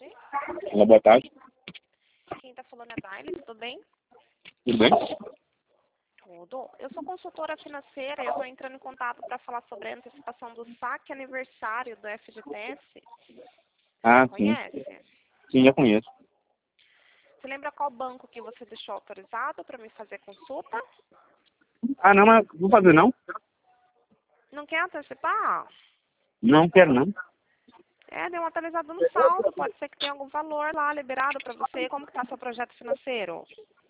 tarde. Olá, boa tarde. Quem tá falando é Daile, tudo bem? Tudo bem? Tudo. Eu sou consultora financeira e eu tô entrando em contato para falar sobre a antecipação do saque aniversário do FGTS. Ah, sim. Conhece? Sim, já conheço. Você lembra qual banco que você deixou autorizado para me fazer consulta? Ah, não, mas vou fazer não? Não quer antecipar? Não quero não. Deu uma atualizada no saldo. Pode ser que tenha algum valor lá liberado para você. Como que tá seu projeto financeiro?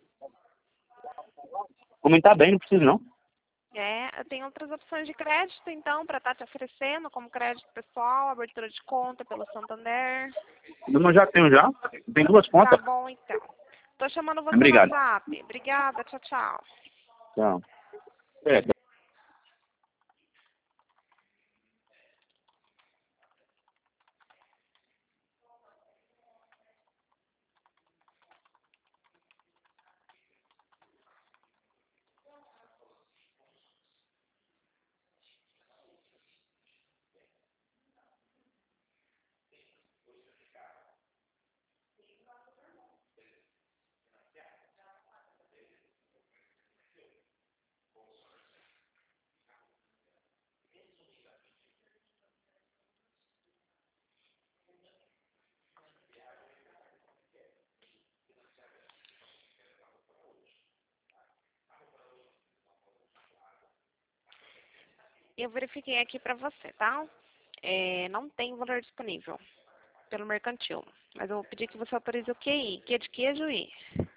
Comentar bem, não preciso não. Eu tenho outras opções de crédito, então, para estar te oferecendo, como crédito pessoal, abertura de conta pelo Santander. Eu já tenho já. Tem duas Tá contas. bom, então. Tô chamando você no Obrigado. WhatsApp. Obrigada, tchau, tchau. Tchau. É, Eu verifiquei aqui para você, tá? Não tem valor disponível pelo mercantil. Mas eu vou pedir que você autorize o QI, que é de queijo I.